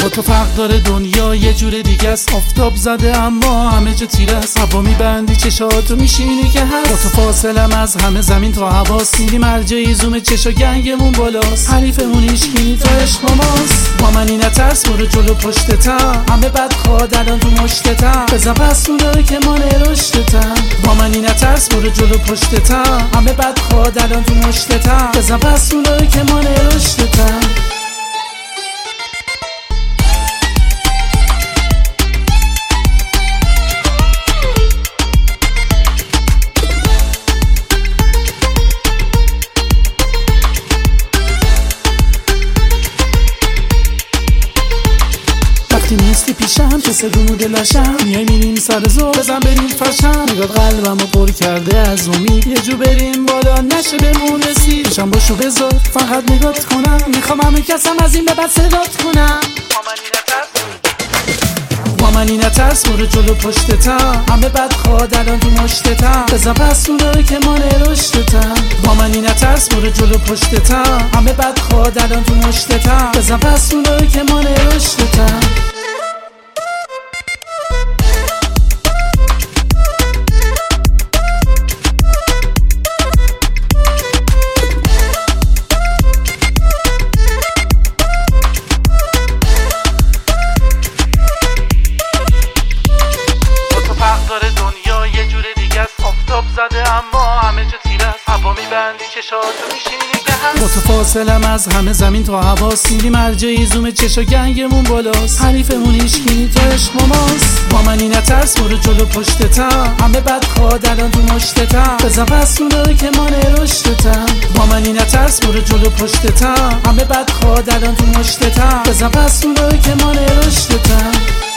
تو فرق داره دنیا یه جور دیگه است. آفتاب زده اما همه جا تیره است. هوا میبندی چشاتو میشینی که هست. با تو فاصلم از همه زمین تا هواست. میری مرجعی زوم چشا گنگمون بالاست. حریفمون ایشگینی تا عشق ماست. با منی نترس برو جلو پشتتم. همه بد خواد الان تو مشتتم. بزن پس اونایی که ما نرشتتم. با منی نترس برو جلو پشتتم. همه بد خواد الان تو مشتتم. بزن پس اونایی که ما نرشتتم. نیستی پیشم که صدومو دلاشم. میای میریم سر زور بزن بریم فرشم. نگاه قلبمو پر کرده از امید. یه جو بریم بالا نشه بمون رسید. پیشم باشو بذار فقط نگات کنم. میخوام همه کسم از این به بعد صدات کنم. با منی نترس برو جلو پشتتم. همه بد خواد الان تو مشتتم. بزن پس اونایی که ما نرشتتم. با منی نترس برو جلو پشتتم. همه بد خواد الان تو مشتتم. بزن پس اونایی که ما نرشتتم. زده اما همه جا تیره است. هوا میبندی چشاتو میشینی که هست. با تو فاصلم از همه زمین تا هواست. میری مرجعی زوم چشا گنگمون بالاست. حریفمون ایشگینی تا عشق ماست. با منی نترس برو جلو پشتتم. همه بد خواد الان تو مشتتم. بزن پس اونایی که ما نرشتتم. با منی نترس برو جلو پشتتم. همه بد خواد الان تو مشتتم. بزن پس اونایی که ما نرشتتم.